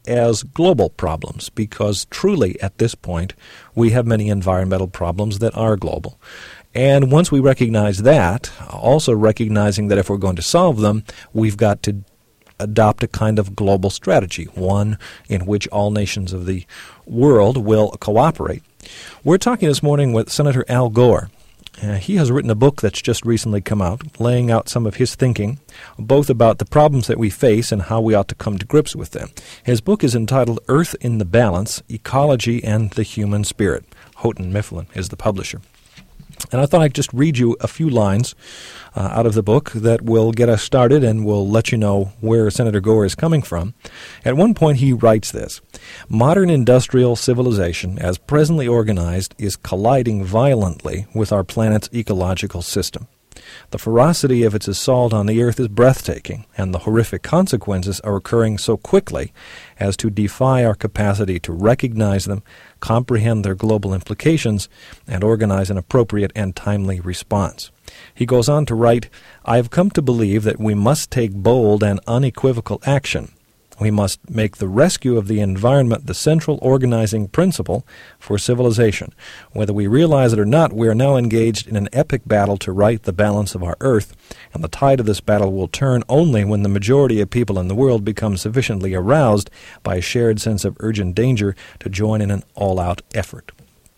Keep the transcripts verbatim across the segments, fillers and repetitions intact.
as global problems, because truly at this point we have many environmental problems that are global. And once we recognize that, also recognizing that if we're going to solve them, we've got to adopt a kind of global strategy, one in which all nations of the world will cooperate. We're talking this morning with Senator Al Gore. Uh, he has written a book that's just recently come out, laying out some of his thinking, both about the problems that we face and how we ought to come to grips with them. His book is entitled Earth in the Balance, Ecology and the Human Spirit. Houghton Mifflin is the publisher. And I thought I'd just read you a few lines uh, out of the book that will get us started and will let you know where Senator Gore is coming from. At one point he writes this: "Modern industrial civilization, as presently organized, is colliding violently with our planet's ecological system. The ferocity of its assault on the Earth is breathtaking, and the horrific consequences are occurring so quickly as to defy our capacity to recognize them, comprehend their global implications, and organize an appropriate and timely response." He goes on to write, "I have come to believe that we must take bold and unequivocal action. We must make the rescue of the environment the central organizing principle for civilization. Whether we realize it or not, we are now engaged in an epic battle to right the balance of our Earth, and the tide of this battle will turn only when the majority of people in the world become sufficiently aroused by a shared sense of urgent danger to join in an all-out effort."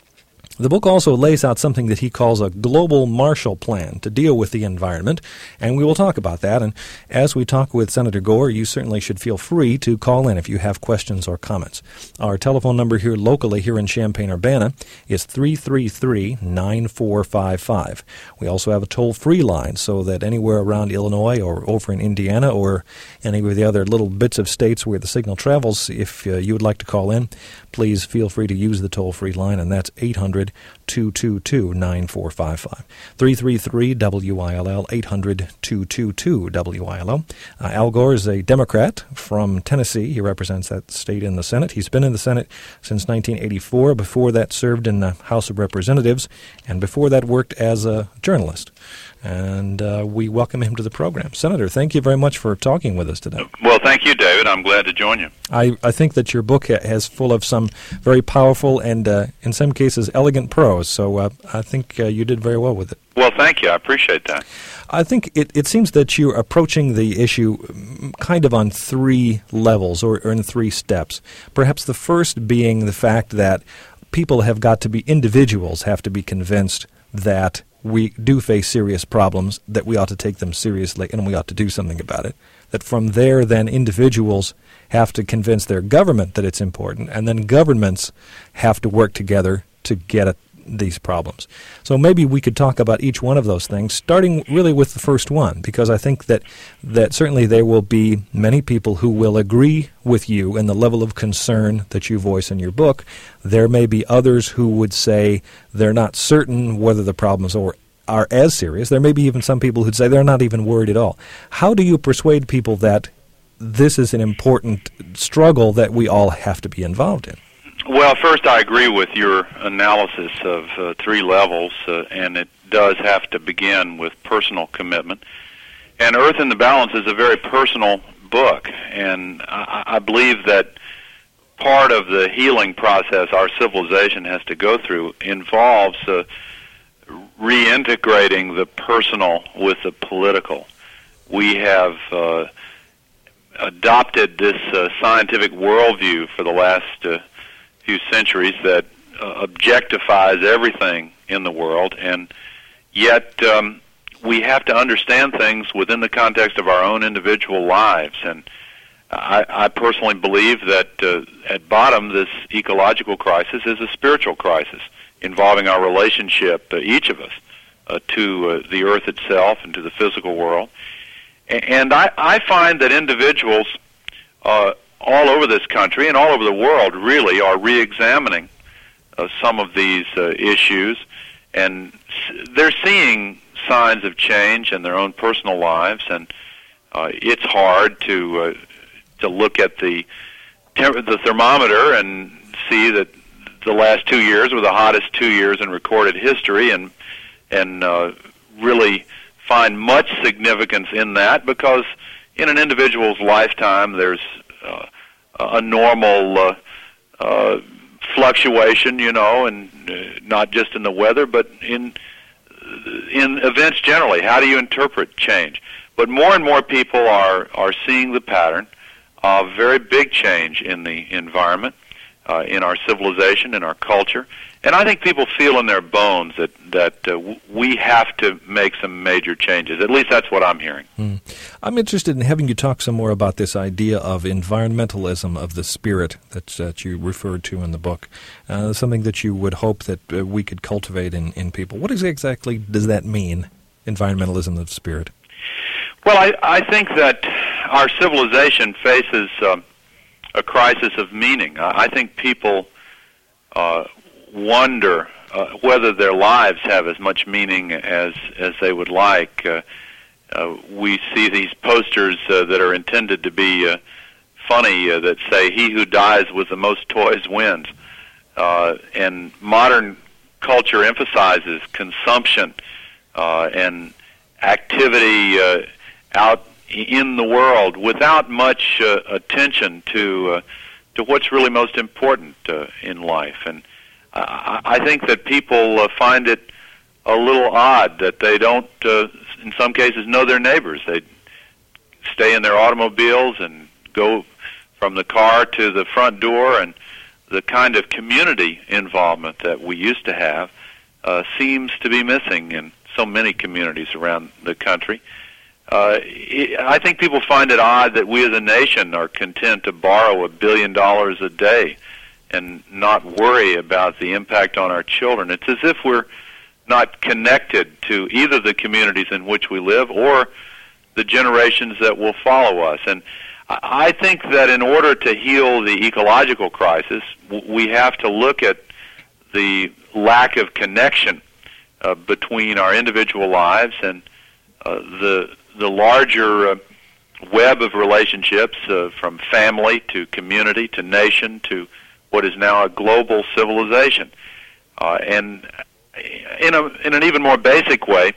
The book also lays out something that he calls a global Marshall Plan to deal with the environment, and we will talk about that. And as we talk with Senator Gore, you certainly should feel free to call in if you have questions or comments. Our telephone number here locally, here in Champaign-Urbana, is three three three, nine four five five. We also have a toll-free line so that anywhere around Illinois or over in Indiana or any of the other little bits of states where the signal travels, if uh, you would like to call in, please feel free to use the toll-free line, and that's eight hundred, two two two, nine four five five. three three three W I L L, eight hundred, two two two, W I L L. Uh, Al Gore is a Democrat from Tennessee. He represents that state in the Senate. He's been in the Senate since nineteen eighty-four. Before that, served in the House of Representatives, and before that, worked as a journalist. And uh, we welcome him to the program. Senator, thank you very much for talking with us today. Well, thank you, David. I'm glad to join you. I, I think that your book ha- has full of some very powerful and, uh, in some cases, elegant prose, so uh, I think uh, you did very well with it. Well, thank you. I appreciate that. I think it, it seems that you're approaching the issue kind of on three levels or, or in three steps. Perhaps the first being the fact that people have got to be, individuals have to be convinced that we do face serious problems, that we ought to take them seriously, and we ought to do something about it. That from there, then, individuals have to convince their government that it's important, and then governments have to work together to get at these problems. So maybe we could talk about each one of those things, starting really with the first one, because I think that, that certainly there will be many people who will agree with you in the level of concern that you voice in your book. There may be others who would say they're not certain whether the problems are, are as serious. There may be even some people who'd say they're not even worried at all. How do you persuade people that this is an important struggle that we all have to be involved in? Well, first, I agree with your analysis of uh, three levels, uh, and it does have to begin with personal commitment. And Earth in the Balance is a very personal book, and I, I believe that part of the healing process our civilization has to go through involves uh, reintegrating the personal with the political. We have uh, adopted this uh, scientific worldview for the last uh, few centuries that uh, objectifies everything in the world, and yet um, we have to understand things within the context of our own individual lives. And I, I personally believe that uh, at bottom, this ecological crisis is a spiritual crisis involving our relationship, uh, each of us, uh, to uh, the earth itself and to the physical world. And I, I find that individuals uh, all over this country and all over the world really are re-examining uh, some of these uh, issues, and they're seeing signs of change in their own personal lives, and uh, it's hard to uh, to look at the ter- the thermometer and see that the last two years were the hottest two years in recorded history, and and uh, really find much significance in that, because in an individual's lifetime there's uh, a normal uh, uh, fluctuation, you know, and uh, not just in the weather, but in in events generally. How do you interpret change? But more and more people are, are seeing the pattern of very big change in the environment, uh, in our civilization, in our culture. And I think people feel in their bones that, that uh, w- we have to make some major changes. At least that's what I'm hearing. Mm. I'm interested in having you talk some more about this idea of environmentalism of the spirit that, that you referred to in the book, uh, something that you would hope that uh, we could cultivate in, in people. What exactly does that mean, environmentalism of the spirit? Well, I, I think that our civilization faces um, a crisis of meaning. I, I think people uh, wonder uh, whether their lives have as much meaning as as they would like. Uh, uh, we see these posters uh, that are intended to be uh, funny uh, that say, "He who dies with the most toys wins." Uh, and modern culture emphasizes consumption uh, and activity uh, out in the world without much uh, attention to uh, to what's really most important uh, in life. And I, I think that people uh, find it a little odd that they don't, uh, in some cases, know their neighbors. They stay in their automobiles and go from the car to the front door, and the kind of community involvement that we used to have uh, seems to be missing in so many communities around the country. Uh, I think people find it odd that we as a nation are content to borrow a billion dollars a day and not worry about the impact on our children. It's as if we're not connected to either the communities in which we live or the generations that will follow us. And I think that in order to heal the ecological crisis, we have to look at the lack of connection uh, between our individual lives and uh, the the larger uh, web of relationships uh, from family to community to nation to what is now a global civilization. Uh, and in a in an even more basic way,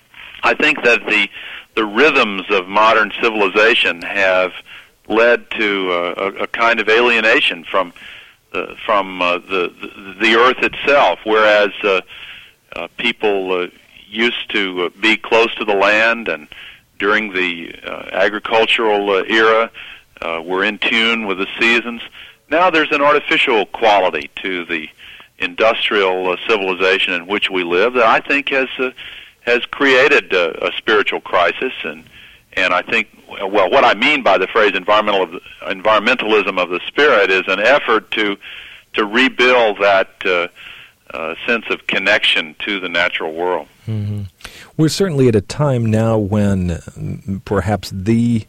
I think that the the rhythms of modern civilization have led to uh, a, a kind of alienation from uh, from uh, the, the the earth itself, whereas uh, uh, people uh, used to uh, be close to the land, and during the uh, agricultural uh, era uh, were in tune with the seasons. Now there's an artificial quality to the industrial uh, civilization in which we live that I think has uh, has created uh, a spiritual crisis, and and I think, well, what I mean by the phrase environmental of the, environmentalism of the spirit is an effort to to rebuild that uh, uh, sense of connection to the natural world. Mm-hmm. We're certainly at a time now when um, perhaps the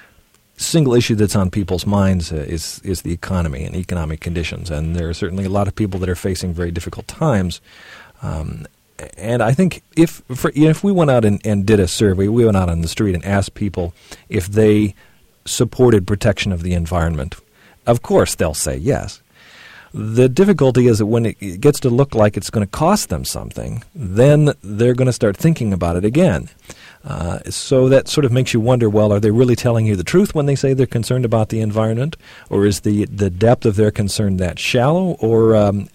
single issue that's on people's minds uh, is is the economy and economic conditions, and there are certainly a lot of people that are facing very difficult times. Um, and I think if for, you know, if we went out and, and did a survey, we went out on the street and asked people if they supported protection of the environment, of course they'll say yes. The difficulty is that when it gets to look like it's going to cost them something, then they're going to start thinking about it again. Uh, so that sort of makes you wonder, well, are they really telling you the truth when they say they're concerned about the environment? Or is the, the depth of their concern that shallow? Or um,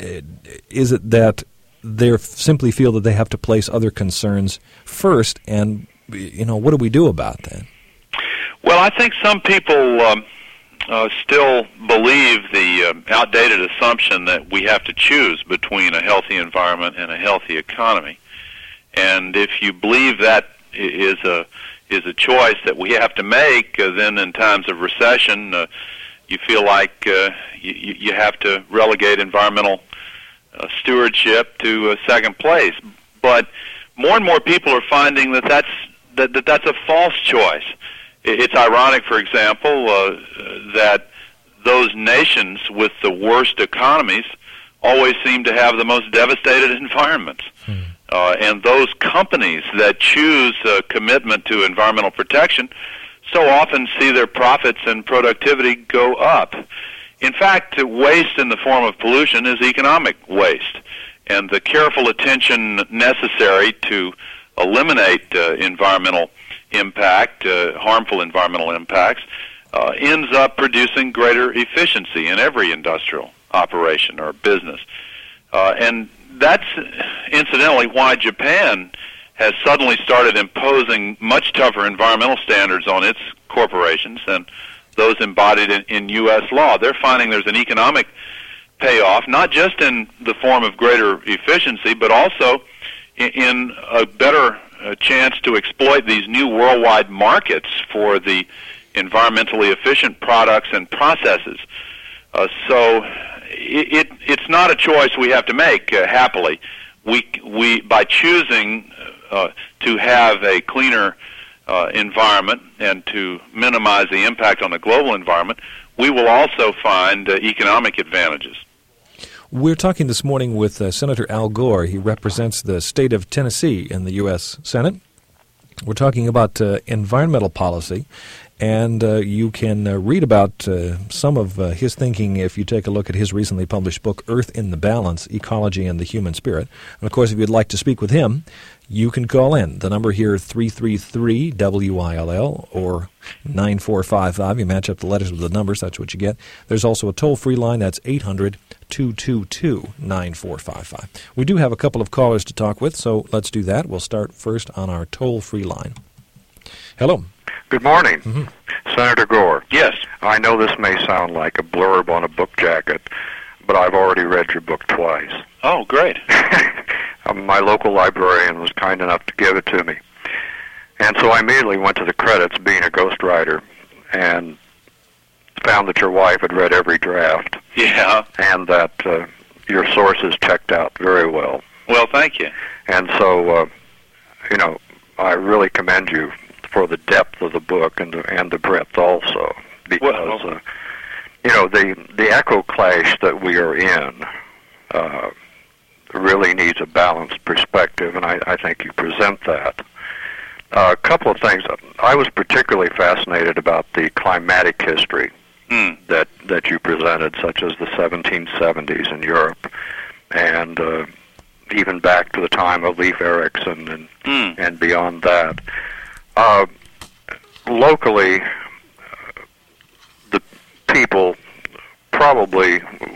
is it that they simply feel that they have to place other concerns first? And, you know, what do we do about that? Well, I think some people um, uh, still believe the uh, outdated assumption that we have to choose between a healthy environment and a healthy economy. And if you believe that is a is a choice that we have to make, uh, then in times of recession, uh, you feel like uh, you, you have to relegate environmental uh, stewardship to uh, second place. But more and more people are finding that that's that, that that's a false choice. It's ironic, for example, uh, that those nations with the worst economies always seem to have the most devastated environments. Hmm. Uh, and those companies that choose a commitment to environmental protection so often see their profits and productivity go up. In fact, waste in the form of pollution is economic waste, and the careful attention necessary to eliminate uh, environmental impact, uh, harmful environmental impacts, uh, ends up producing greater efficiency in every industrial operation or business. Uh, and that's incidentally why Japan has suddenly started imposing much tougher environmental standards on its corporations than those embodied in, in U S law. They're finding there's an economic payoff, not just in the form of greater efficiency, but also in, in a better uh, chance to exploit these new worldwide markets for the environmentally efficient products and processes. Uh, so it, it, it's not a choice we have to make, uh, happily. We, we, by choosing uh, to have a cleaner uh, environment and to minimize the impact on the global environment, we will also find uh, economic advantages. We're talking this morning with uh, Senator Al Gore. He represents the state of Tennessee in the U S Senate. We're talking about uh, environmental policy, and uh, you can uh, read about uh, some of uh, his thinking if you take a look at his recently published book, Earth in the Balance, Ecology and the Human Spirit. And, of course, if you'd like to speak with him, you can call in. The number here, three three three W I L L or nine four five five. You match up the letters with the numbers, that's what you get. There's also a toll-free line, that's eight hundred, two two two, nine four five five. We do have a couple of callers to talk with, so let's do that. We'll start first on our toll-free line. Hello. Good morning. Mm-hmm. Senator Gore. Yes. I know this may sound like a blurb on a book jacket, but I've already read your book twice. Oh, great. um, my local librarian was kind enough to give it to me. And so I immediately went to the credits, being a ghostwriter, and found that your wife had read every draft. Yeah. And that uh, your sources checked out very well. Well, thank you. And so, uh, you know, I really commend you for the depth of the book and the, and the breadth also, because uh, you know the the echo clash that we are in uh, really needs a balanced perspective, and I, I think you present that. Uh, a couple of things. I was particularly fascinated about the climatic history mm. that that you presented, such as the seventeen seventies in Europe, and uh, even back to the time of Leif Erikson and mm. and beyond that. Uh, locally, uh, the people probably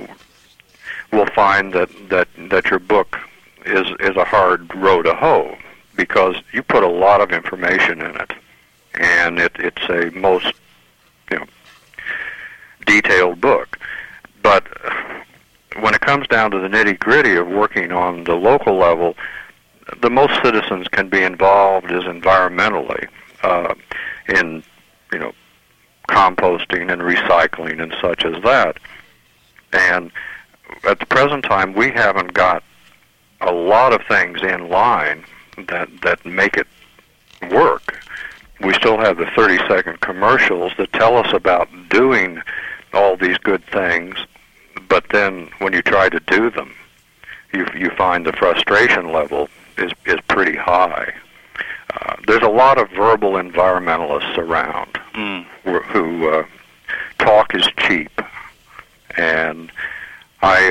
will find that, that, that your book is is a hard row to hoe, because you put a lot of information in it, and it, it's a most you know detailed book. But when it comes down to the nitty-gritty of working on the local level, the most citizens can be involved is environmentally uh, in, you know, composting and recycling and such as that. And at the present time, we haven't got a lot of things in line that that make it work. We still have the thirty-second commercials that tell us about doing all these good things, but then when you try to do them, you you find the frustration level is is pretty high. Uh, there's a lot of verbal environmentalists around mm. who, who uh, talk is cheap, and I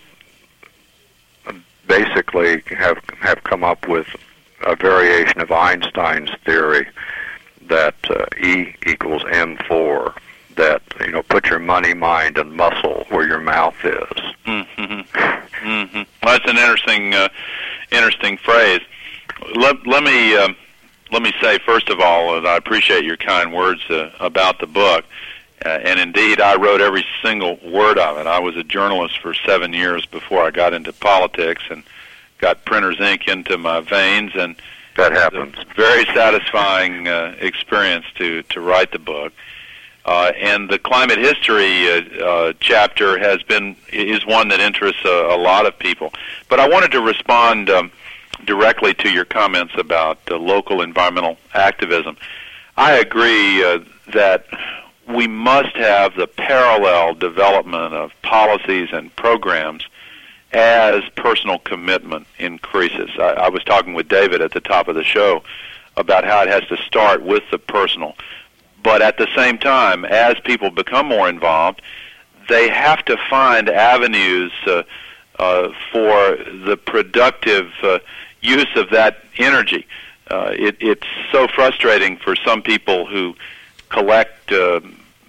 uh, basically have have come up with a variation of Einstein's theory that uh, E equals M four. That, you know, put your money, mind, and muscle where your mouth is. Mm-hmm. Mm-hmm. Well, that's an interesting, uh, interesting phrase. Let, let me uh, let me say first of all that I appreciate your kind words uh, about the book, uh, and indeed I wrote every single word of it. I was a journalist for seven years before I got into politics, and got printer's ink into my veins, and that happens. It's a very satisfying uh, experience to to write the book. Uh, and the climate history uh, uh, chapter has been is one that interests a, a lot of people. But I wanted to respond um, directly to your comments about uh, local environmental activism. I agree uh, that we must have the parallel development of policies and programs as personal commitment increases. I, I was talking with David at the top of the show about how it has to start with the personal. But at the same time, as people become more involved, they have to find avenues uh, uh, for the productive uh, use of that energy. Uh, it, it's so frustrating for some people who collect uh,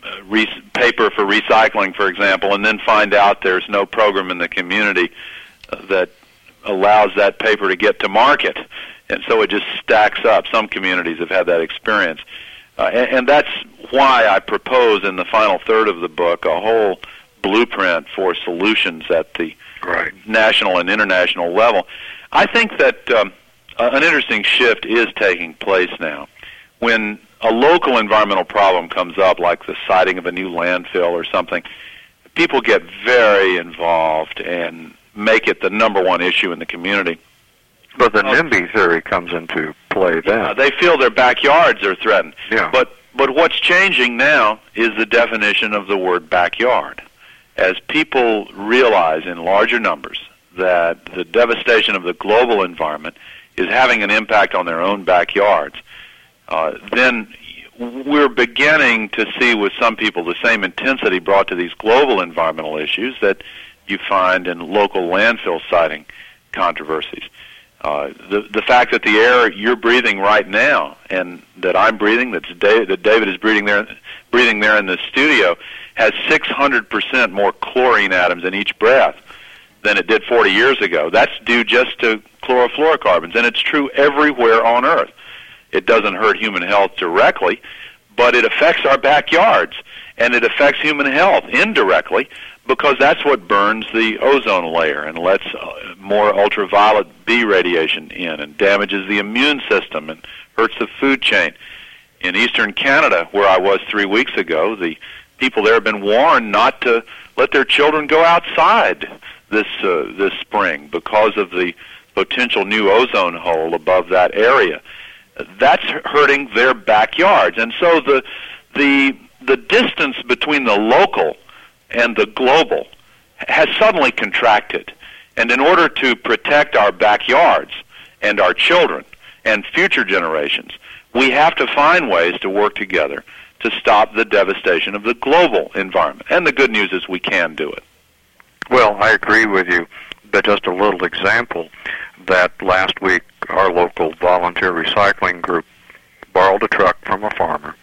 uh, re- paper for recycling, for example, and then find out there's no program in the community uh, that allows that paper to get to market. And so it just stacks up. Some communities have had that experience. Uh, and, and that's why I propose in the final third of the book a whole blueprint for solutions at the right. national and international level. I think that um, an interesting shift is taking place now. When a local environmental problem comes up, like the siting of a new landfill or something, people get very involved and make it the number one issue in the community. But the NIMBY theory comes into play then. Uh, they feel their backyards are threatened. Yeah. But but what's changing now is the definition of the word backyard. As people realize in larger numbers that the devastation of the global environment is having an impact on their own backyards, uh, then we're beginning to see with some people the same intensity brought to these global environmental issues that you find in local landfill siting controversies. Uh, the the fact that the air you're breathing right now and that I'm breathing, that's Dave, that David is breathing there, breathing there in the studio, has six hundred percent more chlorine atoms in each breath than it did forty years ago. That's due just to chlorofluorocarbons, and it's true everywhere on Earth. It doesn't hurt human health directly, but it affects our backyards, and it affects human health indirectly, because that's what burns the ozone layer and lets uh, more ultraviolet B radiation in and damages the immune system and hurts the food chain. In eastern Canada, where I was three weeks ago, the people there have been warned not to let their children go outside this uh, this spring because of the potential new ozone hole above that area. That's hurting their backyards. And so the the the distance between the local and the global has suddenly contracted. And in order to protect our backyards and our children and future generations, we have to find ways to work together to stop the devastation of the global environment. And the good news is we can do it. Well, I agree with you, but just a little example that last week our local volunteer recycling group borrowed a truck from a farmer.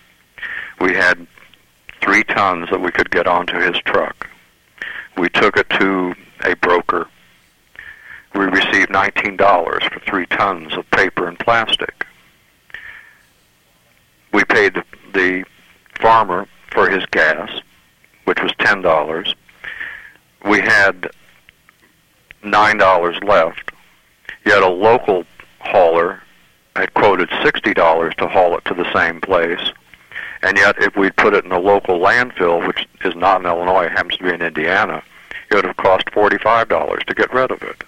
We had three tons that we could get onto his truck. We took it to a broker. We received nineteen dollars for three tons of paper and plastic. We paid the, the farmer for his gas, which was ten dollars. We had nine dollars left. Yet a local hauler had quoted sixty dollars to haul it to the same place. And yet, if we'd put it in a local landfill, which is not in Illinois, it happens to be in Indiana, it would have cost forty-five dollars to get rid of it.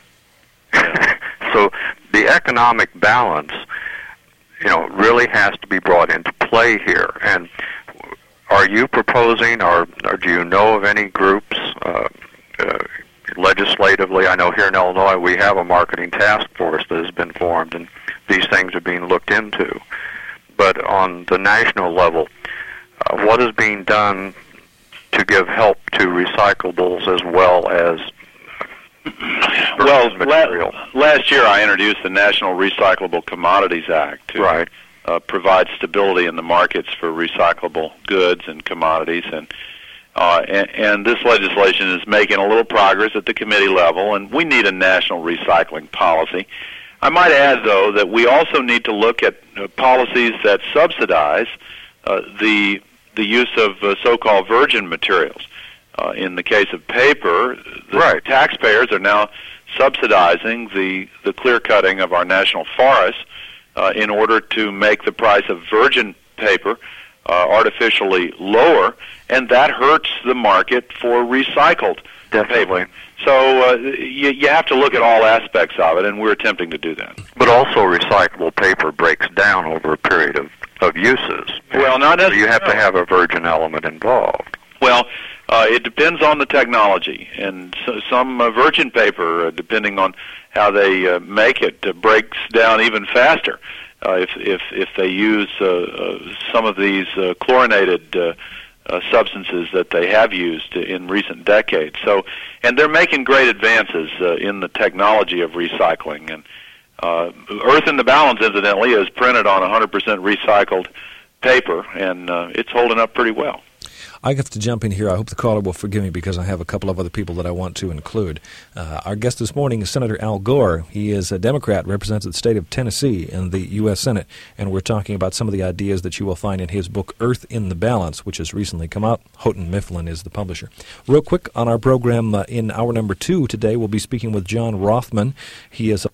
So the economic balance, you know, really has to be brought into play here. And are you proposing, or, or do you know of any groups uh, uh, legislatively? I know here in Illinois we have a marketing task force that has been formed, and these things are being looked into. But on the national level, uh, what is being done to give help to recyclables as well as uh, well, material? La- last year I introduced the National Recyclable Commodities Act to right. uh, provide stability in the markets for recyclable goods and commodities, and, uh, and and this legislation is making a little progress at the committee level, and we need a national recycling policy. I might add, though, that we also need to look at uh, policies that subsidize uh, the the use of uh, so-called virgin materials. Uh, in the case of paper, the right. taxpayers are now subsidizing the, the clear-cutting of our national forests uh, in order to make the price of virgin paper uh, artificially lower, and that hurts the market for recycled Definitely. paper. So uh, you, you have to look at all aspects of it, and we're attempting to do that. But also recyclable paper breaks down over a period of, of uses. Well, not necessarily. So you have to have a virgin element involved. Well, uh, it depends on the technology, and so some uh, virgin paper, uh, depending on how they uh, make it, uh, breaks down even faster. Uh, if if if they use uh, uh, some of these uh, chlorinated uh, uh, substances that they have used in recent decades, so and they're making great advances uh, in the technology of recycling. And uh, Earth in the Balance, incidentally, is printed on one hundred percent recycled paper, and uh, it's holding up pretty well. I have to jump in here. I hope the caller will forgive me because I have a couple of other people that I want to include. Uh, our guest this morning is Senator Al Gore. He is a Democrat, represents the state of Tennessee in the U S Senate, and we're talking about some of the ideas that you will find in his book, Earth in the Balance, which has recently come out. Houghton Mifflin is the publisher. Real quick, on our program uh, in hour number two today, we'll be speaking with John Rothman. He is a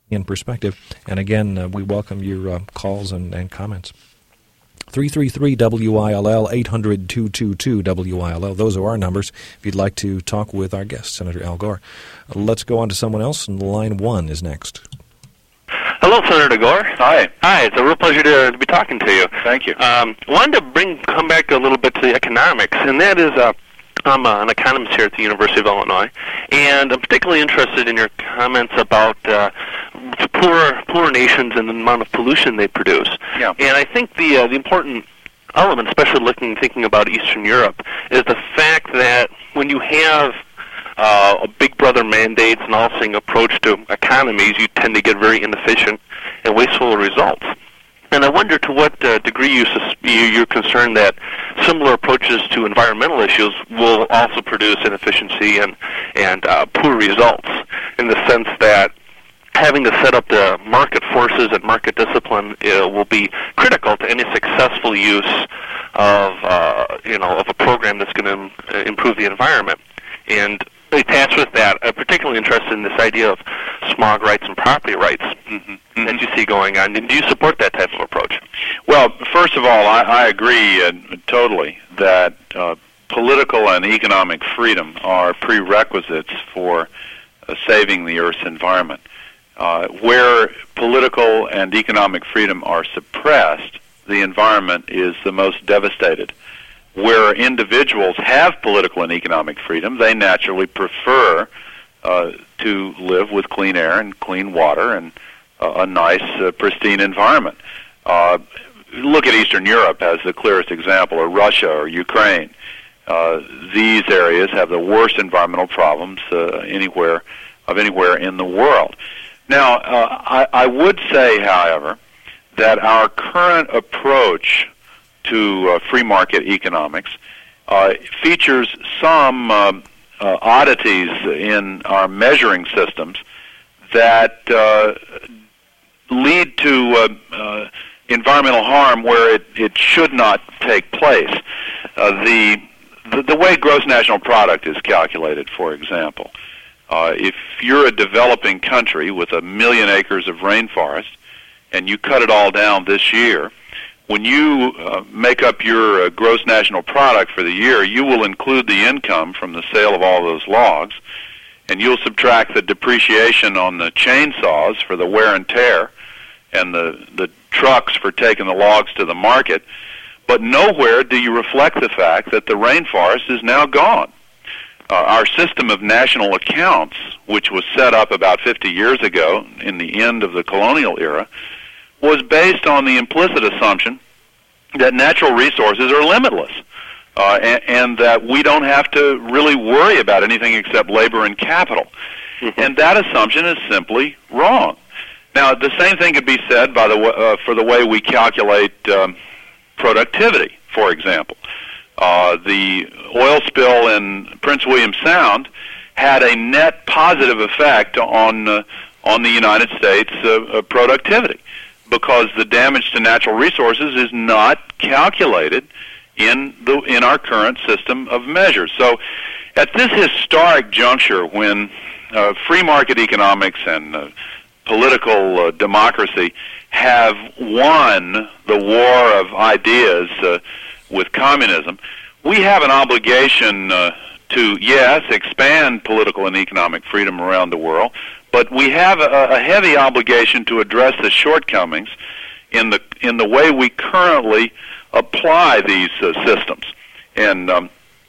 in perspective. And again, uh, we welcome your uh, calls and, and comments. three three three W I L L, eight hundred, two two two, W I L L. Those are our numbers if you'd like to talk with our guest, Senator Al Gore. Uh, let's go on to someone else, and line one is next. Hello, Senator Gore. Hi. Hi, it's a real pleasure to, to be talking to you. Thank you. Um, I wanted to bring come back a little bit to the economics, and that is uh, I'm uh, an economist here at the University of Illinois, and I'm particularly interested in your comments about uh, poor, poor nations and the amount of pollution they produce. Yeah. And I think the uh, the important element, especially looking thinking about Eastern Europe, is the fact that when you have Uh, a big brother mandates and all-seeing approach to economies, you tend to get very inefficient and wasteful results. And I wonder to what uh, degree you sus- you're concerned that similar approaches to environmental issues will also produce inefficiency and, and uh, poor results, in the sense that having to set up the market forces and market discipline uh, will be critical to any successful use of, uh, you know, of a program that's going to im- improve the environment. And attached with that, I'm particularly interested in this idea of smog rights and property rights mm-hmm. Mm-hmm. that you see going on. Do you support that type of approach? Well, first of all, I, I agree uh, totally that uh, political and economic freedom are prerequisites for uh, saving the Earth's environment. Uh, where political and economic freedom are suppressed, the environment is the most devastated. Where individuals have political and economic freedom, they naturally prefer uh, to live with clean air and clean water and uh, a nice, uh, pristine environment. Uh, look at Eastern Europe as the clearest example, or Russia or Ukraine. Uh, these areas have the worst environmental problems uh, anywhere of anywhere in the world. Now, uh, I, I would say, however, that our current approach to uh, free market economics uh, features some uh, uh, oddities in our measuring systems that uh, lead to uh, uh, environmental harm where it, it should not take place. Uh, the, the the way gross national product is calculated, for example, uh, if you're a developing country with a million acres of rainforest and you cut it all down this year, when you uh, make up your uh, gross national product for the year, you will include the income from the sale of all those logs, and you'll subtract the depreciation on the chainsaws for the wear and tear and the, the trucks for taking the logs to the market, but nowhere do you reflect the fact that the rainforest is now gone. Uh, our system of national accounts, which was set up about fifty years ago in the end of the colonial era, was based on the implicit assumption that natural resources are limitless uh, and, and that we don't have to really worry about anything except labor and capital. Mm-hmm. And that assumption is simply wrong. Now, the same thing could be said by the uh, for the way we calculate um, productivity, for example. Uh, the oil spill in Prince William Sound had a net positive effect on uh, on the United States uh, uh, productivity, because the damage to natural resources is not calculated in the in our current system of measures. So at this historic juncture, when uh, free market economics and uh, political uh, democracy have won the war of ideas uh, with communism, we have an obligation uh, to, yes, expand political and economic freedom around the world, but we have a, a heavy obligation to address the shortcomings in the in the way we currently apply these uh, systems. And um,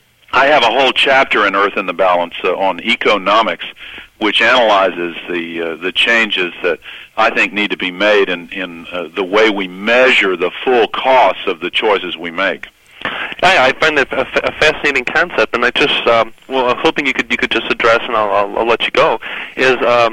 I have a whole chapter in Earth in the Balance uh, on economics, which analyzes the uh, the changes that I think need to be made in, in uh, the way we measure the full costs of the choices we make. I, I find it a, a fascinating concept, and I just um, well, I'm hoping you could you could just address, and I'll, I'll, I'll let you go. Is um,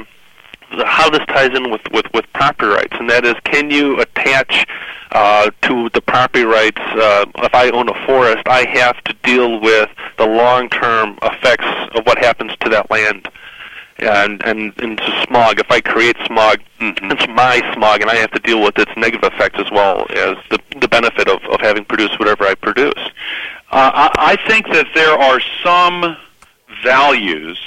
how this ties in with, with, with property rights, and that is, can you attach uh, to the property rights? Uh, if I own a forest, I have to deal with the long-term effects of what happens to that land. And, and and to smog. If I create smog, mm-hmm. it's my smog, and I have to deal with its negative effects as well as the the benefit of, of having produced whatever I produce. Uh, I, I think that there are some values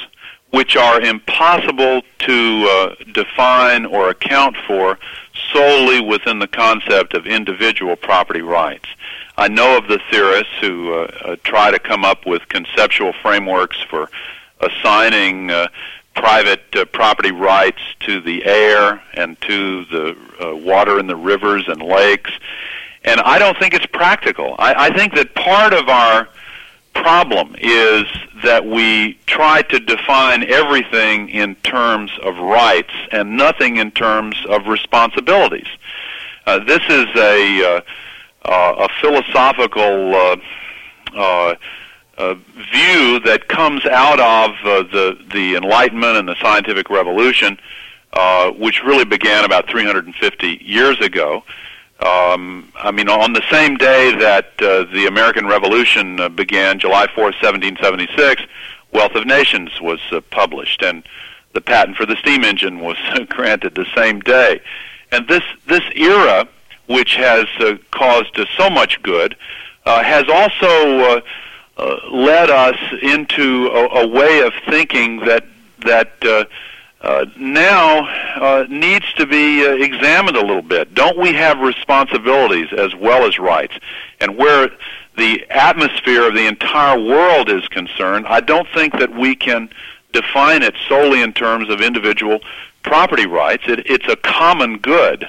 which are impossible to uh, define or account for solely within the concept of individual property rights. I know of the theorists who uh, uh, try to come up with conceptual frameworks for assigning uh, private uh, property rights to the air and to the uh, water in the rivers and lakes, and I don't think it's practical. I, I think that part of our problem is that we try to define everything in terms of rights and nothing in terms of responsibilities. Uh, this is a, uh, uh, a philosophical uh, uh, uh, view that comes out of uh, the, the Enlightenment and the Scientific Revolution, uh, which really began about three hundred fifty years ago. Um, I mean, on the same day that uh, the American Revolution uh, began, July fourth, seventeen seventy-six, Wealth of Nations was uh, published, and the patent for the steam engine was granted the same day. And this this era, which has uh, caused uh, so much good, uh, has also uh, uh, led us into a, a way of thinking that that. Uh, Uh, now uh, needs to be uh, examined a little bit. Don't we have responsibilities as well as rights? And where the atmosphere of the entire world is concerned, I don't think that we can define it solely in terms of individual property rights. It, it's a common good.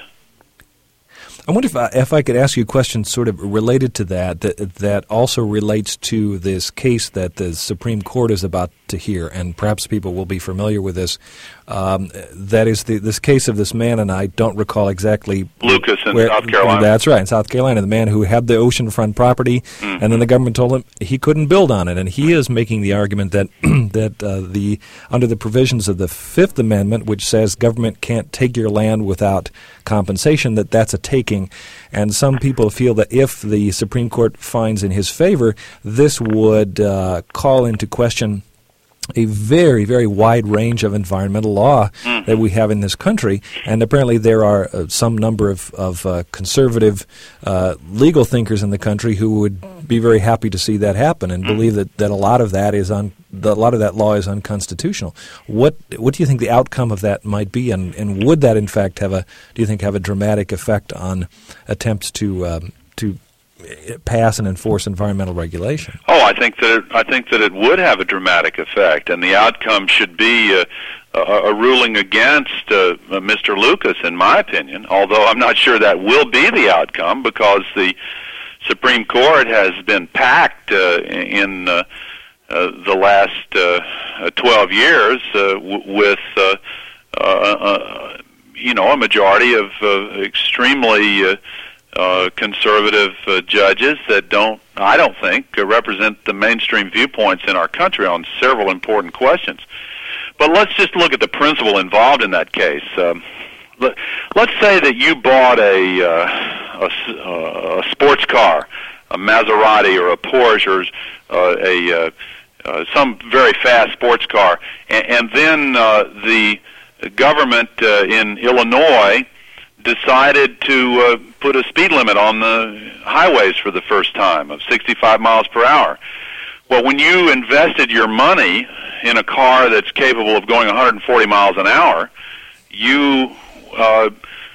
I wonder if I, if I could ask you a question sort of related to that, that, that also relates to this case that the Supreme Court is about to hear, and perhaps people will be familiar with this. Um, that is the, this case of this man, and I don't recall exactly. Lucas in where, South Carolina. That's right, in South Carolina, the man who had the oceanfront property, mm-hmm. and then the government told him he couldn't build on it. And he is making the argument that that uh, the under the provisions of the Fifth Amendment, which says government can't take your land without compensation, that that's a taking. And some people feel that if the Supreme Court finds in his favor, this would uh, call into question a very, very wide range of environmental law mm-hmm. that we have in this country. And apparently there are uh, some number of, of uh, conservative uh, legal thinkers in the country who would be very happy to see that happen and mm-hmm. believe that, that a lot of that is un, a lot of that law is unconstitutional. What what do you think the outcome of that might be, and, and would that in fact have a do you think have a dramatic effect on attempts to um, to pass and enforce environmental regulation? Oh, I think that it, I think that it would have a dramatic effect, and the outcome should be uh, a, a ruling against uh, Mister Lucas, in my opinion. Although I'm not sure that will be the outcome, because the Supreme Court has been packed uh, in uh, uh, the last uh, twelve years uh, w- with uh, uh, uh, you know a majority of uh, extremely uh, Uh, conservative uh, judges that don't, I don't think, uh, represent the mainstream viewpoints in our country on several important questions. But let's just look at the principle involved in that case. Um, let, let's say that you bought a, uh, a, a sports car, a Maserati or a Porsche or uh, a uh, uh, some very fast sports car, and, and then uh, the government uh, in Illinois decided to uh, put a speed limit on the highways for the first time of sixty-five miles per hour. Well, when you invested your money in a car that's capable of going one hundred forty miles an hour, you uh,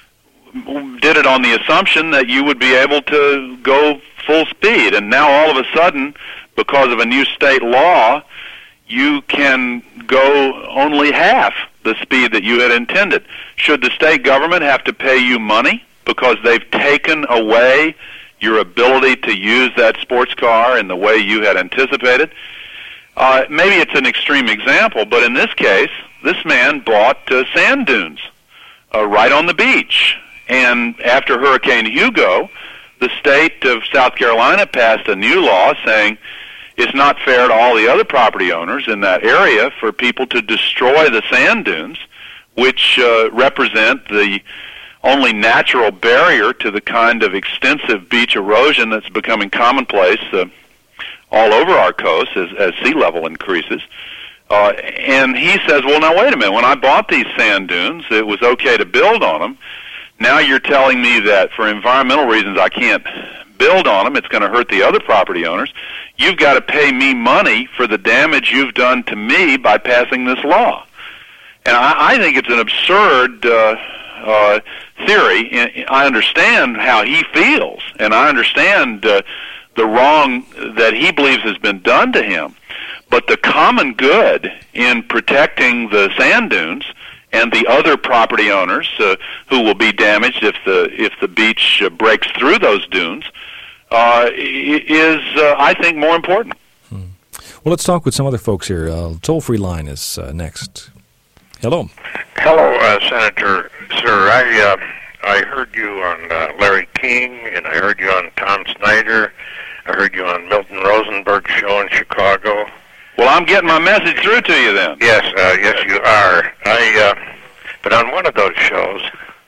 did it on the assumption that you would be able to go full speed. And now all of a sudden, because of a new state law, you can go only half the speed that you had intended. Should the state government have to pay you money because they've taken away your ability to use that sports car in the way you had anticipated? Uh, maybe it's an extreme example, but in this case, this man bought uh, sand dunes uh, right on the beach. And after Hurricane Hugo, the state of South Carolina passed a new law saying it's not fair to all the other property owners in that area for people to destroy the sand dunes, which uh, represent the only natural barrier to the kind of extensive beach erosion that's becoming commonplace uh, all over our coast as, as sea level increases. Uh, and he says, well, now, wait a minute. When I bought these sand dunes, it was okay to build on them. Now you're telling me that for environmental reasons I can't build on them. It's going to hurt the other property owners. You've got to pay me money for the damage you've done to me by passing this law. And I, I think it's an absurd uh, uh, theory. I understand how he feels, and I understand uh, the wrong that he believes has been done to him. But the common good in protecting the sand dunes and the other property owners uh, who will be damaged if the if the beach uh, breaks through those dunes uh, is, uh, I think, more important. Hmm. Well, let's talk with some other folks here. Uh, toll-free line is uh, next. Hello. Hello, uh, Senator. Sir, I uh, I heard you on uh, Larry King, and I heard you on Tom Snyder. I heard you on Milton Rosenberg's show in Chicago. Well, I'm getting my message through to you then. Yes, uh, yes, you are. I, uh, but on one of those shows,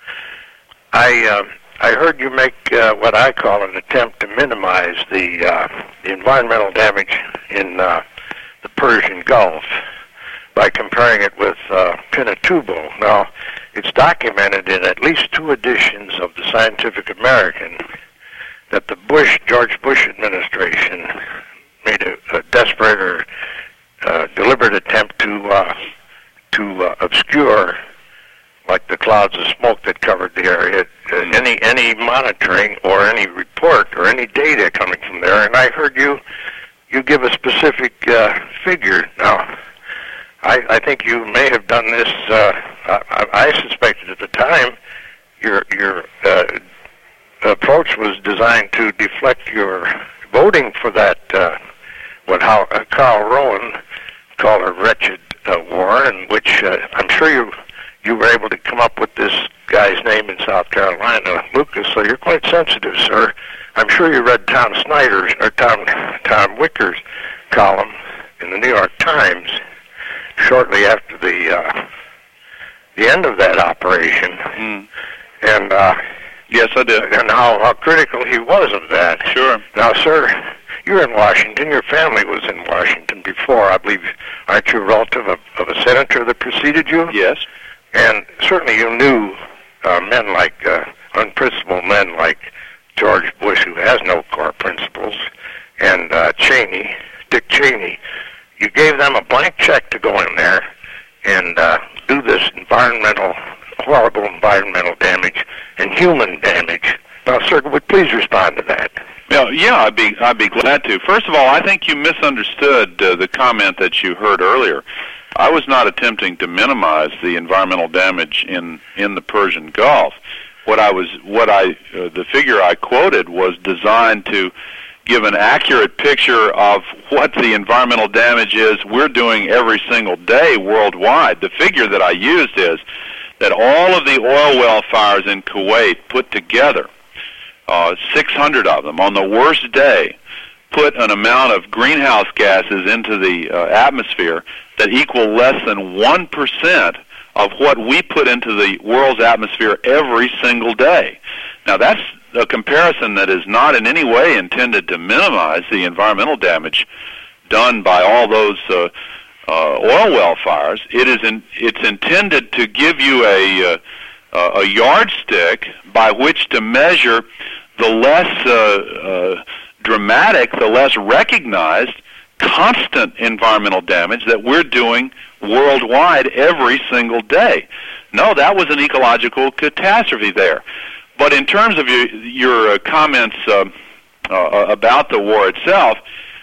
I uh, I heard you make uh, what I call an attempt to minimize the, uh, the environmental damage in uh, the Persian Gulf by comparing it with uh, Pinatubo. Now, it's documented in at least two editions of the Scientific American that the Bush, George Bush administration made a, a desperate or uh, deliberate attempt to uh, to uh, obscure, like the clouds of smoke that covered the area, uh, any any monitoring or any report or any data coming from there. And I heard you you give a specific uh, figure. Now, I, I think you may have done this. Uh, I, I suspected at the time your your uh, approach was designed to deflect your voting for that, uh, what how, uh, Carl Rowan called a wretched uh, war, in which uh, I'm sure you you were able to come up with this guy's name in South Carolina, Lucas, so you're quite sensitive, sir. I'm sure you read Tom Snyder's, or Tom, Tom Wicker's column in the New York Times shortly after the uh, the end of that operation. Mm. And uh, yes, I did. And how, how critical he was of that. Sure. Now, sir, you're in Washington. Your family was in Washington before, I believe. Aren't you a relative of, of a senator that preceded you? Yes. And certainly you knew uh, men like, uh, unprincipled men like George Bush, who has no core principles, and uh, Cheney, Dick Cheney. You gave them a blank check to go in there and uh, do this environmental, horrible environmental damage and human damage. Now, sir, would please respond to that? Well, yeah, I'd be I'd be glad to. First of all, I think you misunderstood uh, the comment that you heard earlier. I was not attempting to minimize the environmental damage in, in the Persian Gulf. What I was, what I, uh, the figure I quoted was designed to give an accurate picture of what the environmental damage is we're doing every single day worldwide. The figure that I used is that all of the oil well fires in Kuwait put together, uh, six hundred of them, on the worst day, put an amount of greenhouse gases into the uh, atmosphere that equal less than one percent of what we put into the world's atmosphere every single day. Now, that's a comparison that is not in any way intended to minimize the environmental damage done by all those uh, uh, oil well fires. It is in, it's intended to give you a, uh, a yardstick by which to measure the less uh, uh, dramatic, the less recognized, constant environmental damage that we're doing worldwide every single day. No, that was an ecological catastrophe there. But in terms of your, your uh, comments uh, uh, about the war itself,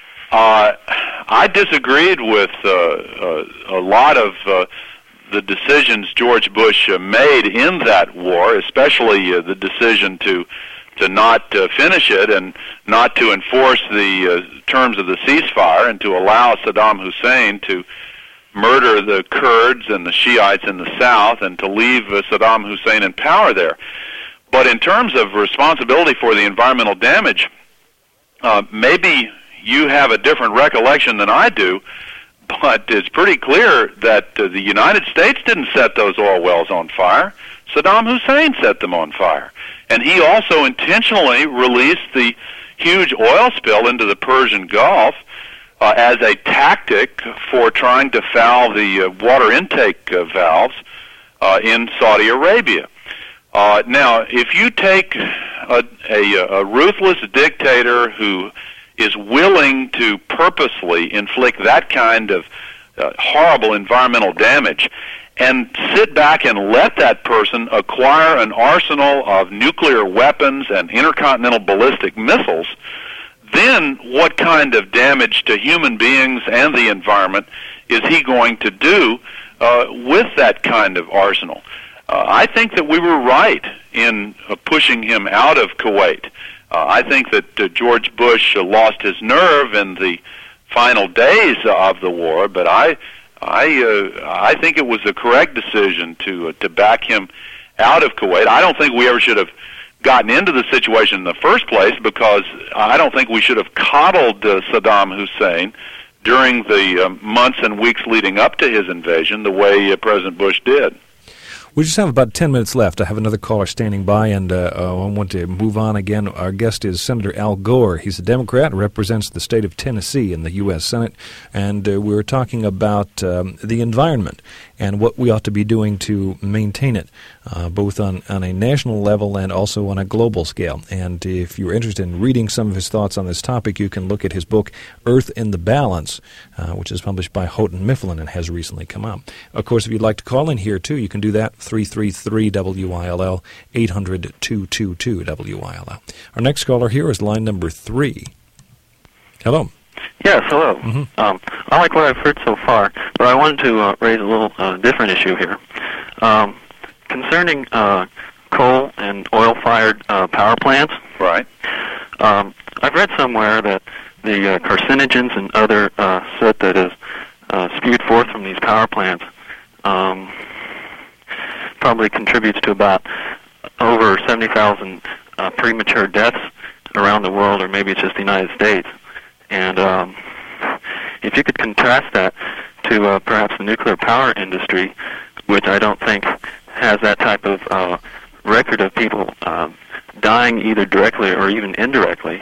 uh, I disagreed with uh, uh, a lot of uh, the decisions George Bush uh, made in that war, especially uh, the decision to to not uh, finish it and not to enforce the uh, terms of the ceasefire and to allow Saddam Hussein to murder the Kurds and the Shiites in the south and to leave uh, Saddam Hussein in power there. But in terms of responsibility for the environmental damage, uh, maybe you have a different recollection than I do, but it's pretty clear that uh, the United States didn't set those oil wells on fire. Saddam Hussein set them on fire. And he also intentionally released the huge oil spill into the Persian Gulf uh, as a tactic for trying to foul the uh, water intake uh, valves uh, in Saudi Arabia. Uh, now, if you take a, a, a ruthless dictator who is willing to purposely inflict that kind of uh, horrible environmental damage and sit back and let that person acquire an arsenal of nuclear weapons and intercontinental ballistic missiles, then what kind of damage to human beings and the environment is he going to do uh, with that kind of arsenal? Uh, I think that we were right in uh, pushing him out of Kuwait. Uh, I think that uh, George Bush uh, lost his nerve in the final days of the war, but I, I, uh, I think it was the correct decision to uh, to back him out of Kuwait. I don't think we ever should have gotten into the situation in the first place, because I don't think we should have coddled uh, Saddam Hussein during the uh, months and weeks leading up to his invasion the way uh, President Bush did. We just have about ten minutes left. I have another caller standing by, and uh, uh, I want to move on again. Our guest is Senator Al Gore. He's a Democrat and represents the state of Tennessee in the U S Senate, and uh, we were talking about um, the environment and what we ought to be doing to maintain it, uh, both on, on a national level and also on a global scale. And if you're interested in reading some of his thoughts on this topic, you can look at his book, Earth in the Balance, uh, which is published by Houghton Mifflin and has recently come out. Of course, if you'd like to call in here, too, you can do that, three three three W I L L, eight hundred, two two two, W I L L. Our next caller here is line number three. Hello. Yes, hello. Mm-hmm. Um, I like what I've heard so far, but I wanted to uh, raise a little uh, different issue here. Um, concerning uh, coal and oil-fired uh, power plants. Right. Um, I've read somewhere that the uh, carcinogens and other uh, soot that is uh, spewed forth from these power plants um, probably contributes to about over seventy thousand uh, premature deaths around the world, or maybe it's just the United States. And um, if you could contrast that to uh, perhaps the nuclear power industry, which I don't think has that type of uh, record of people uh, dying either directly or even indirectly.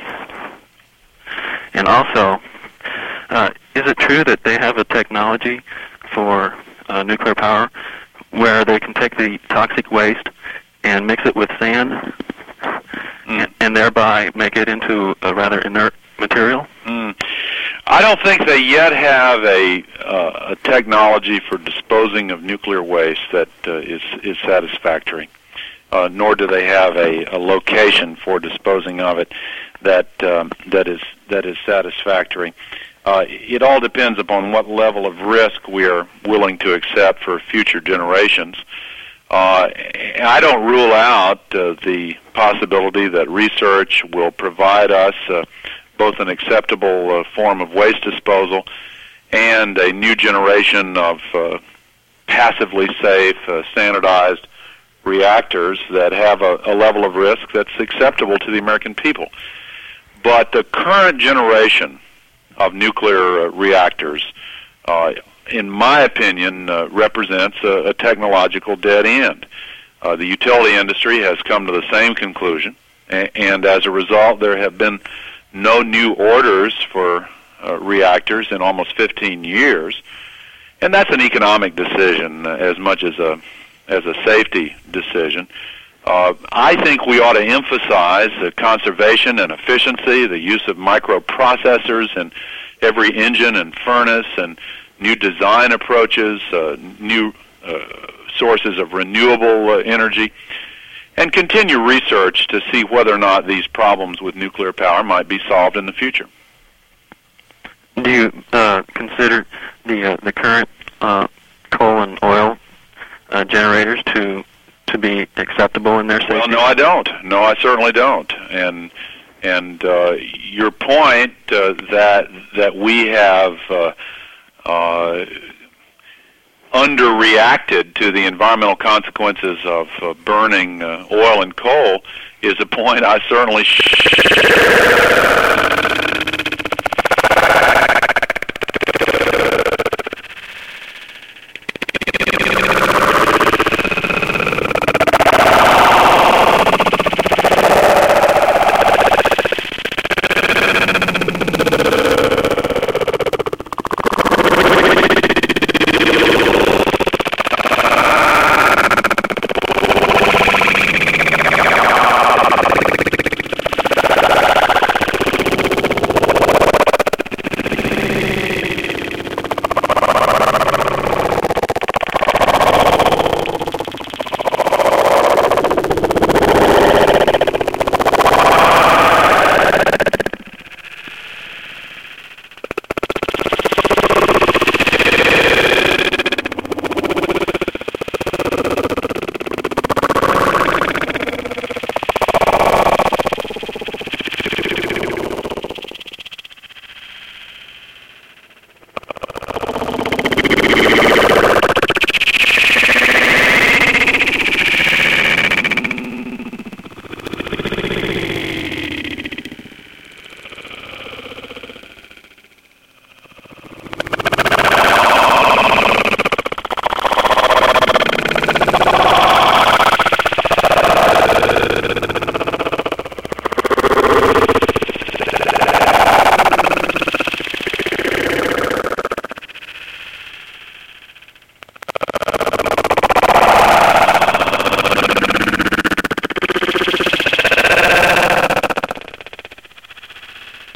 And also, uh, is it true that they have a technology for uh, nuclear power where they can take the toxic waste and mix it with sand mm. and, and thereby make it into a rather inert material? Mm. I don't think they yet have a, uh, a technology for disposing of nuclear waste that uh, is is satisfactory, uh, nor do they have a, a location for disposing of it that um, that is that is satisfactory. Uh, it all depends upon what level of risk we are willing to accept for future generations. Uh, I don't rule out uh, the possibility that research will provide us uh, both an acceptable uh, form of waste disposal and a new generation of uh, passively safe, uh, standardized reactors that have a, a level of risk that's acceptable to the American people. But the current generation of nuclear uh, reactors, uh, in my opinion, uh, represents a, a technological dead end. Uh, the utility industry has come to the same conclusion, and, and as a result, there have been no new orders for uh, reactors in almost fifteen years, and that's an economic decision uh, as much as a as a safety decision. Uh, I think we ought to emphasize uh, conservation and efficiency, the use of microprocessors in every engine and furnace, and new design approaches, uh, new uh, sources of renewable uh, energy, and continue research to see whether or not these problems with nuclear power might be solved in the future. Do you uh, consider the uh, the current uh, coal and oil uh, generators to to be acceptable in their safety? Well, no, I don't. No, I certainly don't. And and uh, your point uh, that that we have uh, uh, underreacted to the environmental consequences of uh, burning uh, oil and coal is a point I certainly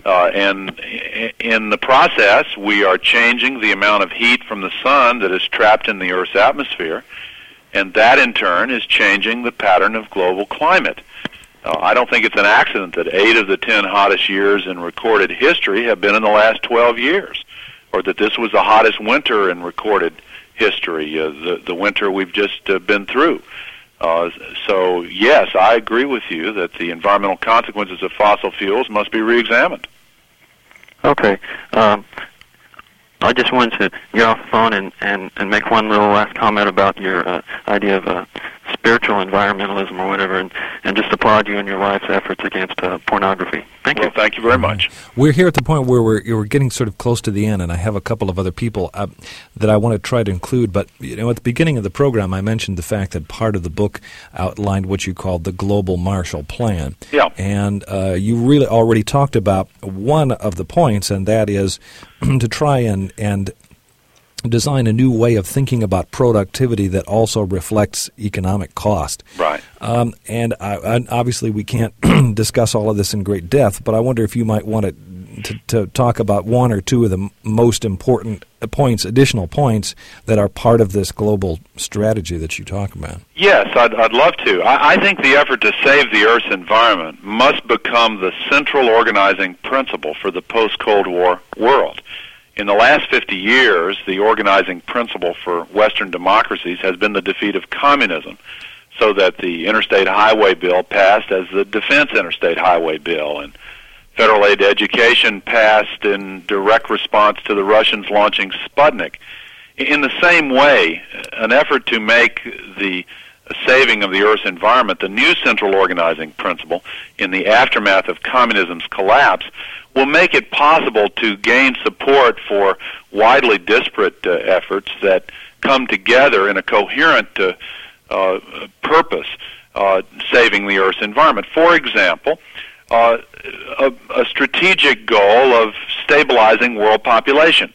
Uh, and in the process, we are changing the amount of heat from the sun that is trapped in the Earth's atmosphere, and that in turn is changing the pattern of global climate. Uh, I don't think it's an accident that eight of the ten hottest years in recorded history have been in the last twelve years, or that this was the hottest winter in recorded history, uh, the, the winter we've just uh, been through. Uh, so, yes, I agree with you that the environmental consequences of fossil fuels must be reexamined. Okay. Um, I just wanted to get off the phone and, and, and make one little last comment about your uh, idea of uh, spiritual environmentalism or whatever, and, and just applaud you and your wife's efforts against uh, pornography. Thank well, you. Thank you very much. We're here at the point where we're, we're getting sort of close to the end, and I have a couple of other people uh, that I want to try to include. But you know, at the beginning of the program, I mentioned the fact that part of the book outlined what you called the Global Marshall Plan. Yeah. And uh, you really already talked about one of the points, and that is to try and, and design a new way of thinking about productivity that also reflects economic cost. Right. Um, and I, I, obviously we can't discuss all of this in great depth, but I wonder if you might want to, to, to talk about one or two of the m- most important points, additional points, that are part of this global strategy that you talk about. Yes, I'd, I'd love to. I, I think the effort to save the Earth's environment must become the central organizing principle for the post-Cold War world. In the last fifty years, the organizing principle for Western democracies has been the defeat of communism, so that the Interstate Highway Bill passed as the Defense Interstate Highway Bill, and federal aid to education passed in direct response to the Russians launching Sputnik. In the same way, an effort to make the saving of the Earth's environment the new central organizing principle in the aftermath of communism's collapse will make it possible to gain support for widely disparate uh, efforts that come together in a coherent uh, uh, purpose, uh, saving the Earth's environment. For example, uh, a, a strategic goal of stabilizing world population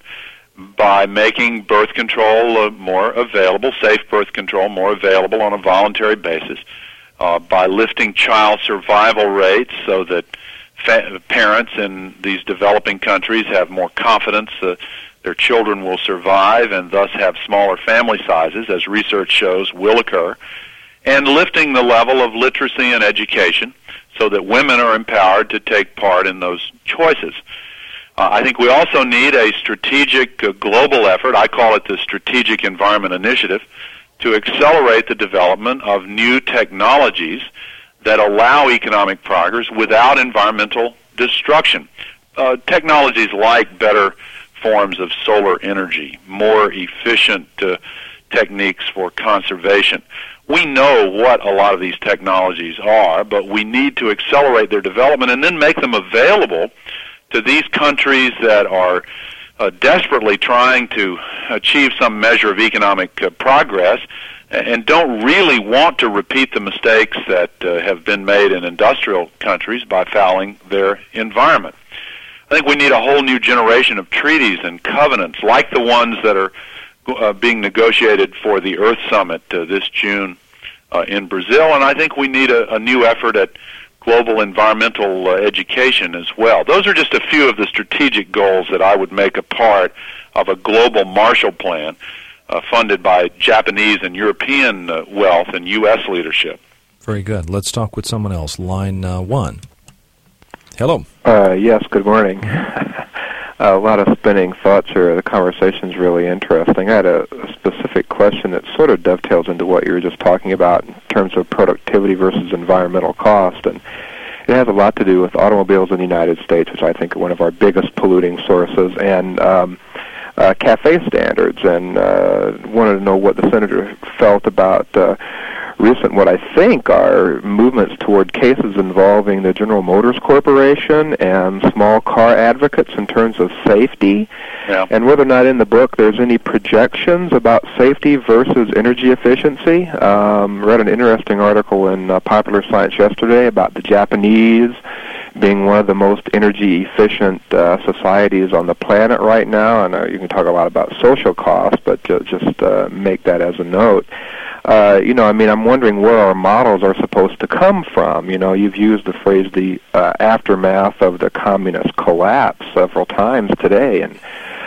by making birth control uh, more available, safe birth control more available on a voluntary basis, uh, by lifting child survival rates so that fa- parents in these developing countries have more confidence uh, their children will survive and thus have smaller family sizes, as research shows will occur, and lifting the level of literacy and education so that women are empowered to take part in those choices. Uh, I think we also need a strategic uh, global effort, I call it the Strategic Environment Initiative, to accelerate the development of new technologies that allow economic progress without environmental destruction. Uh, technologies like better forms of solar energy, more efficient uh, techniques for conservation. We know what a lot of these technologies are, but we need to accelerate their development and then make them available to these countries that are uh, desperately trying to achieve some measure of economic uh, progress and don't really want to repeat the mistakes that uh, have been made in industrial countries by fouling their environment. I think we need a whole new generation of treaties and covenants like the ones that are uh, being negotiated for the Earth Summit uh, this June uh, in Brazil, and I think we need a, a new effort at global environmental uh, education as well. Those are just a few of the strategic goals that I would make a part of a global Marshall Plan uh, funded by Japanese and European uh, wealth and U S leadership. Very good. Let's talk with someone else. Line uh, one. Hello. Uh, yes, good morning. A lot of spinning thoughts here. The conversation's really interesting. I had a, a specific question that sort of dovetails into what you were just talking about in terms of productivity versus environmental cost, and it has a lot to do with automobiles in the United States, which I think are one of our biggest polluting sources, and um, uh, CAFE standards, and uh, wanted to know what the senator felt about uh, recent, what I think are movements toward cases involving the General Motors Corporation and small car advocates in terms of safety, yeah. and whether or not in the book there's any projections about safety versus energy efficiency. Um, read an interesting article in uh, Popular Science yesterday about the Japanese being one of the most energy-efficient uh, societies on the planet right now, and uh, you can talk a lot about social costs, but uh, just uh, make that as a note. uh, you know, I mean, I'm wondering where our models are supposed to come from. You know, you've used the phrase the uh, aftermath of the communist collapse several times today, and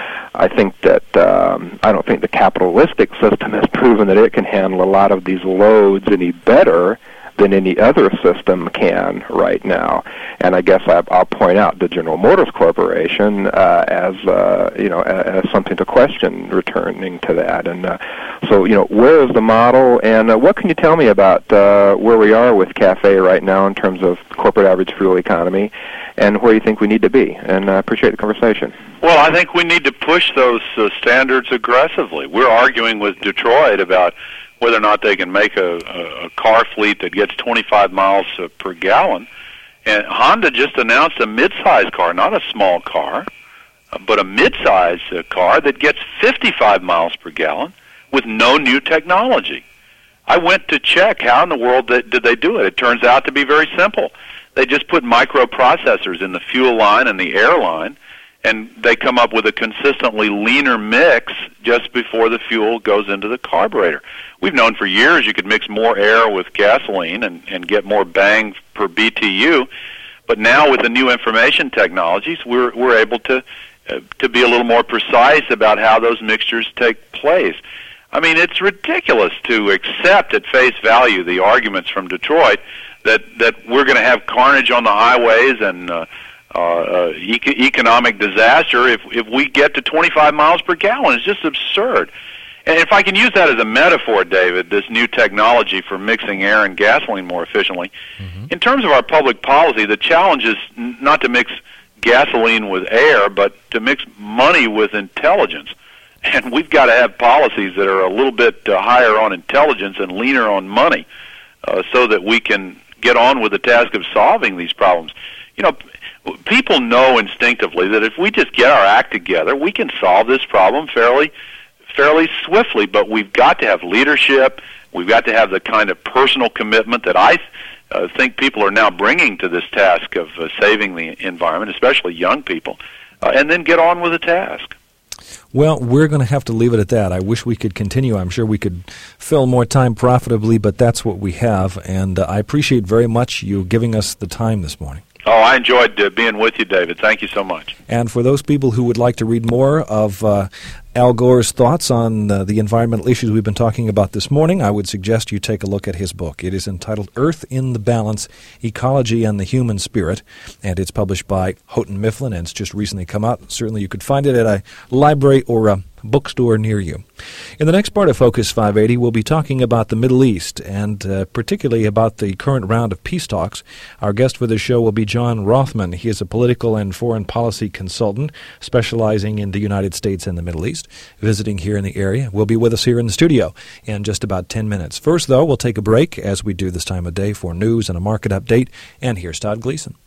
I think that um, I don't think the capitalistic system has proven that it can handle a lot of these loads any better than any other system can right now. And I guess I, I'll point out the General Motors Corporation uh, as uh, you know as, as something to question returning to that. And uh, so you know, where is the model, and uh, what can you tell me about uh, where we are with CAFE right now in terms of corporate average fuel economy, and where you think we need to be? And I appreciate the conversation. Well, I think we need to push those uh, standards aggressively. We're arguing with Detroit about whether or not they can make a, a, a car fleet that gets twenty-five miles uh, per gallon. And Honda just announced a mid-size car, not a small car, uh, but a mid-size uh, car that gets fifty-five miles per gallon with no new technology. I went to check how in the world that, did they do it. It turns out to be very simple. They just put microprocessors in the fuel line and the air line, and they come up with a consistently leaner mix just before the fuel goes into the carburetor. We've known for years you could mix more air with gasoline and, and get more bang per B T U, but now with the new information technologies, we're we're able to uh, to be a little more precise about how those mixtures take place. I mean, it's ridiculous to accept at face value the arguments from Detroit that that we're going to have carnage on the highways and uh, uh, uh, eco- economic disaster if if we get to twenty-five miles per gallon. It's just absurd. And if I can use that as a metaphor, David, this new technology for mixing air and gasoline more efficiently, mm-hmm. in terms of our public policy, the challenge is n- not to mix gasoline with air, but to mix money with intelligence. And we've got to have policies that are a little bit uh, higher on intelligence and leaner on money uh, so that we can get on with the task of solving these problems. You know, p- people know instinctively that if we just get our act together, we can solve this problem fairly fairly swiftly, but we've got to have leadership. We've got to have the kind of personal commitment that I uh, think people are now bringing to this task of uh, saving the environment, especially young people, uh, and then get on with the task. Well, we're going to have to leave it at that. I wish we could continue. I'm sure we could fill more time profitably, but that's what we have, and uh, I appreciate very much you giving us the time this morning. Oh, I enjoyed uh, being with you, David. Thank you so much. And for those people who would like to read more of uh, Al Gore's thoughts on uh, the environmental issues we've been talking about this morning, I would suggest you take a look at his book. It is entitled Earth in the Balance, Ecology and the Human Spirit, and it's published by Houghton Mifflin, and it's just recently come out. Certainly you could find it at a library or a bookstore near you. In the next part of Focus five eighty, we'll be talking about the Middle East, and uh, particularly about the current round of peace talks. Our guest for the show will be John Rothman. He is a political and foreign policy consultant specializing in the United States and the Middle East, visiting here in the area. Will be with us here in the studio in just about ten minutes. First, though, we'll take a break, as we do this time of day, for news and a market update, and here's Todd Gleason.